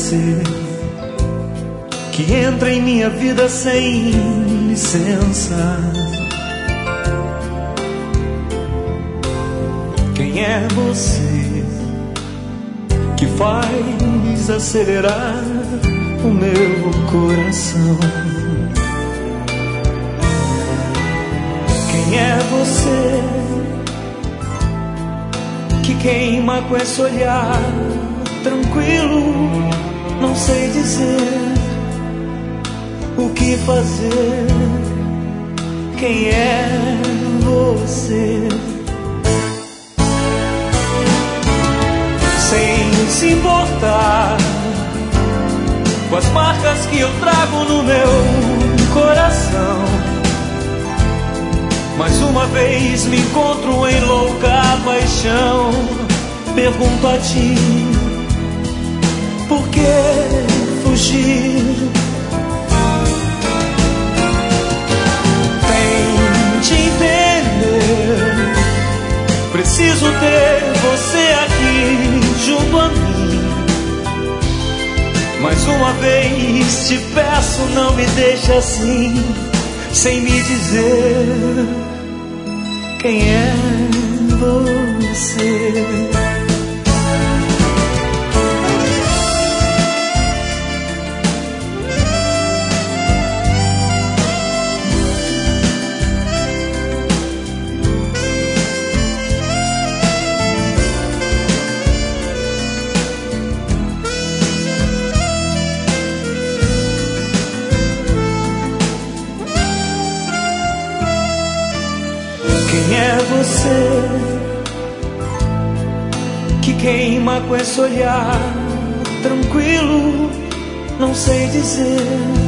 você que entra em minha vida sem licença? Quem é você que faz acelerar o meu coração? Quem é você que queima com esse olhar tranquilo? Não sei dizer o que fazer. Quem é você? Sem se importar com as marcas que eu trago no meu coração, mais uma vez me encontro em louca paixão. Pergunto a ti, por que fugir? Tente entender, preciso ter você aqui junto a mim. Mais uma vez te peço, não me deixe assim, sem me dizer quem é você. Quem é você que queima com esse olhar tranquilo? Não sei dizer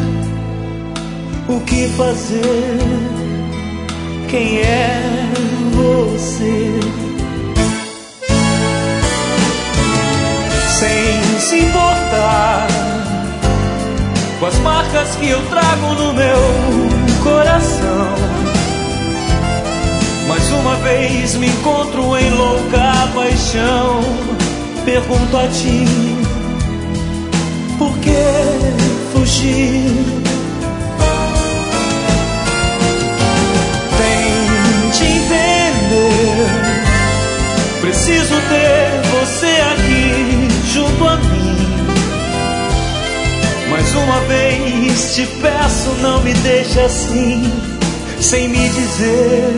o que fazer. Quem é você? Sem se importar com as marcas que eu trago no meu coração, mais uma vez me encontro em louca paixão. Pergunto a ti, por que fugir? Tente entender, preciso ter você aqui junto a mim. Mais uma vez te peço, não me deixe assim, sem me dizer